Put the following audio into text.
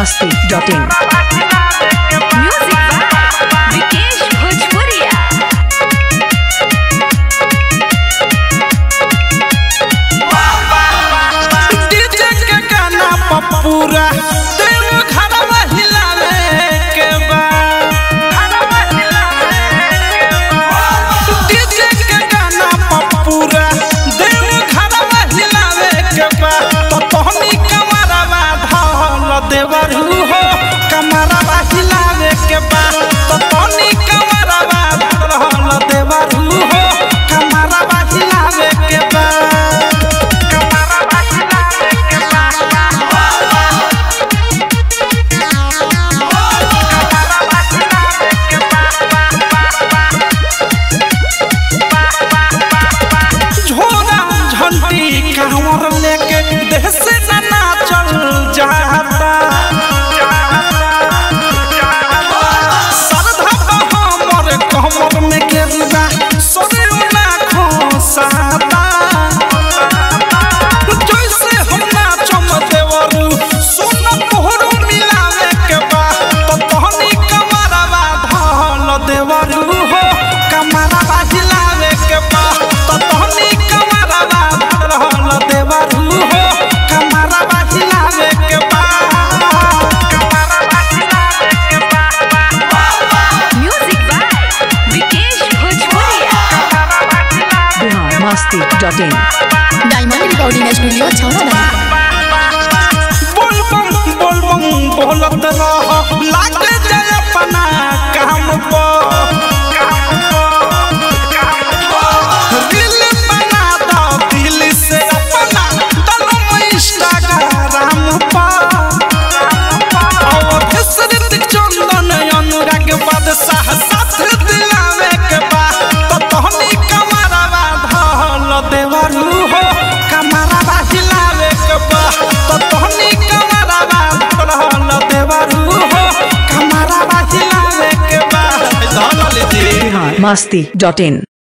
biharmasti.in Music by Vikesh Bhojpuria. DJ के गाना पपूरा देव घरवा हिलावे के बा। डीजे के गाना पपूरा देव घरवा हिलावे के बा। तो तोहनी कमरवा धल देवरू हो कमरवा हिलावे के बा। तो तोहनी कमरवा धल देवरू हो कमरवा हिलावे के बा। झोरा झंटी कांवर लेके देह से ना चल जाता। सरधा हमर कमर में गिरबा सोने ना खोसाता। जैसे हम नाचम देवरू सोना मोहरू मिलावे के बा। तो तोहनी कमरवा धल देवरू हो कमरवा हिलावे के बा। तो तोहनी कमरवा धल देवरू हो कमरवा हिलावे के बा। Music by Vikesh Bhojpuria. biharmasti.in diamond recording studio छौड़ा। बोलबम बोलबम बोलत रह लाग जाए अपना काम पर। दिल बना दो दिल से अपना तलम इंस्टाग्राम पर। और हसरत चंदन अनुराग बादशाह साथ दिलावे के बा। तो तोहनी कमरवा धल देवरू हो कमरवा हिलावे के बा। तो तोहनी कमरवा धल देवरू हो कमरवा हिलावे के बा। धल लीजिए biharmasti.in